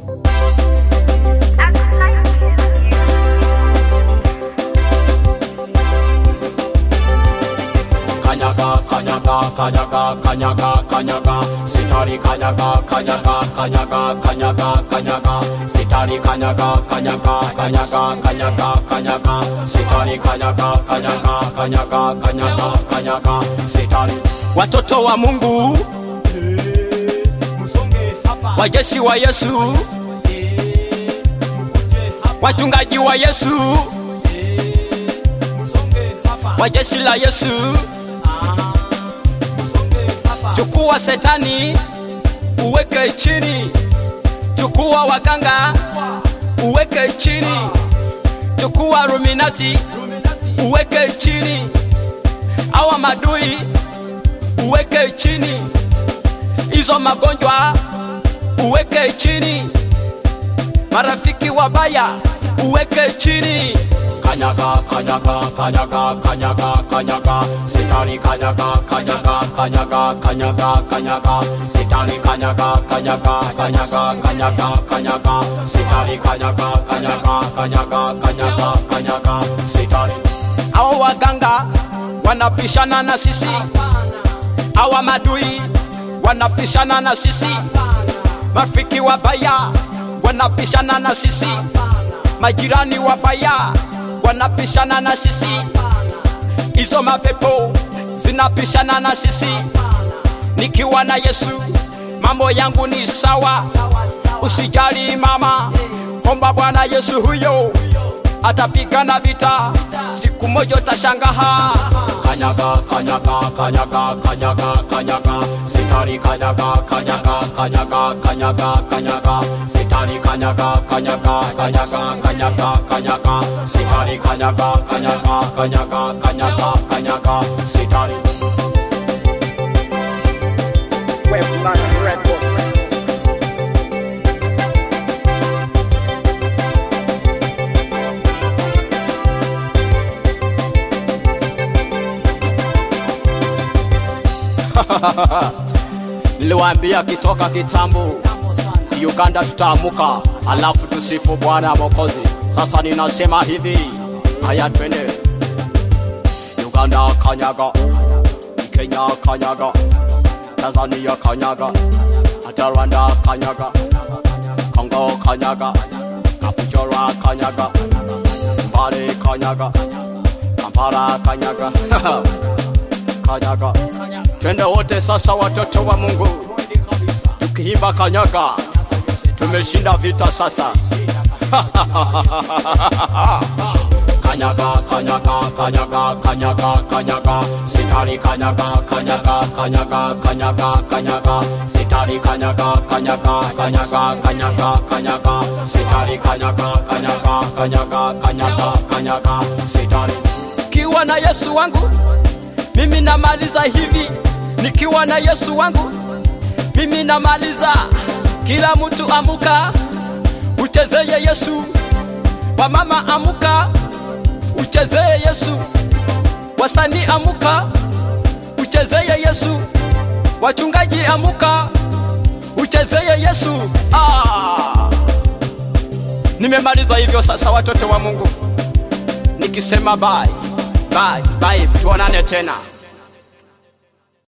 Kanyaga, sitari kanyaga, sitari kanyaga, sitari kanyaga, sitari. Watoto wa Mungu, wajeshi wa Yesu, wachungaji wa Yesu, wajeshi la Yesu. Chukua Setani uweke chini, chukua waganga uweke chini, chukua Illuminati uweke chini, awa madui uweke chini, hizo magonjwa uweke chini, marafiki wabaya uweke chini. Kanyaga, sitari kanyaga, sitari kanyaga, sitari kanyaga, sitari. Hawa waganga wanapishana na sisi, hawa madui wanapishana na sisi, marafiki wabaya wanapishana na sisi, majirani wabaya wanapishana na sisi, hizo mapepo zinapishana na sisi. Nikiwa na Yesu mambo yangu ni sawa, usijali mama, omba Bwana Yesu, huyo atapigana vita, siku moja utashangaa. Kanyaga, sitari kanyaga, sitari kanyaga, sitari kanyaga, sitari. Webland Records. Niliwaambia kitoka kitambo, Uganda tutaamuka, alafu tusifu Bwana Mwokozi. Sasa ninasema hivi, haya twende. Uganda kanyaga, Kenya kanyaga, Tanzania kanyaga, hata Rwanda kanyaga, Kongo kanyaga, Kapchorwa kanyaga, Mbale kanyaga, Kampala kanyaga, kanyaga. Twende wote sasa watoto wa Mungu, tukiimba kanyaga, tumeshinda vita sasa. Kanyaga, sitari kanyaga, sitari kanyaga, sitari kanyaga, sitari. Kiwa na Yesu wangu mimi namaliza hivi, nikiwa na Yesu wangu mimi namaliza. Kila mtu amuka, uchezeye Yesu. Wamama amuka, uchezeye Yesu. Wasanii amuka, uchezeye Yesu. Wachungaji amuka, uchezeye Yesu. Nimemaliza hivyo sasa watoto wa Mungu, nikisema bye, tuonane tena.